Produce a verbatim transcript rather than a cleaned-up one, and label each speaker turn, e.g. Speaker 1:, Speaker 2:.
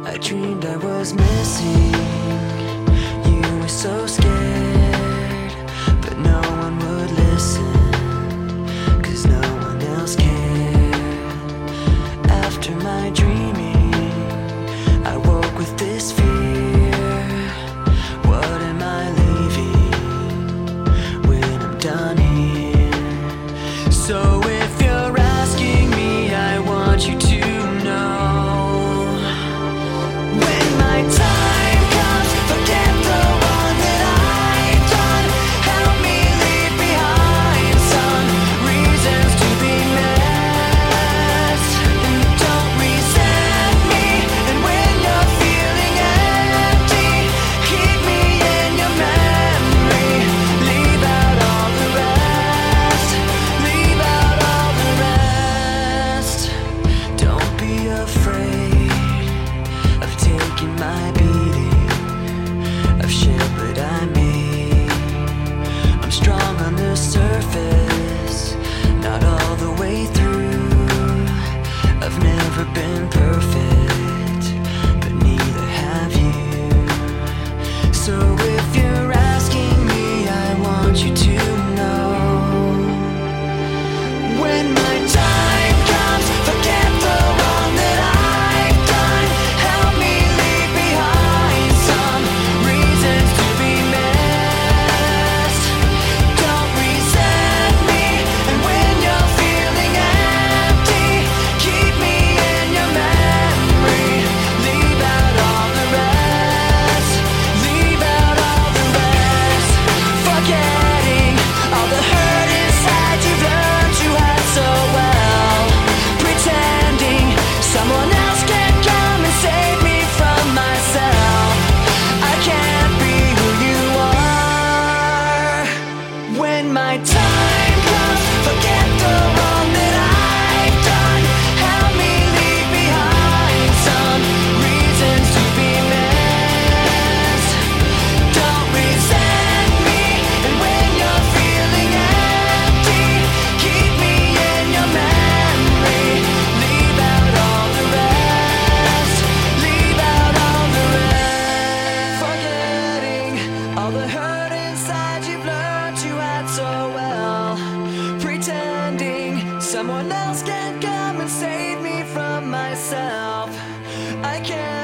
Speaker 1: I dreamed I was missing. You were so scared, but no one would listen, 'cause no one else cared. After my dreaming, I woke with this fear. What am I leaving when I'm done here? So if you're asking me, I want you to know, when my time comes, forget the wrong that I've done. Help me leave behind some reasons to be missed. And don't resent me. And when you're feeling empty, keep me in your memory. Leave out all the rest. Leave out all the rest. Don't be afraid of taking my beating, of shit that I made. I'm strong on the surface, not all the way through. I've never been perfect, but neither have you. So if you're asking me, I want you to know, when my time comes, forget the wrong that I've done. Help me leave behind some reasons to be missed. Don't resent me. And when you're feeling empty, keep me in your memory. Leave out all the rest. Leave out all the rest. Forgetting all the hurt inside you've learned you had so well. Pretending someone else can come and save me from myself. I can't be who you are. When my time comes, forget the wrong that I've done. Help me leave behind some reasons to be missed. Don't resent me. And when you're feeling empty, keep me in your memory. Leave out all the rest. Leave out all the rest. Forgetting all the hurt inside you've learned you had so well. Pretending someone else can come and save me from myself. I can't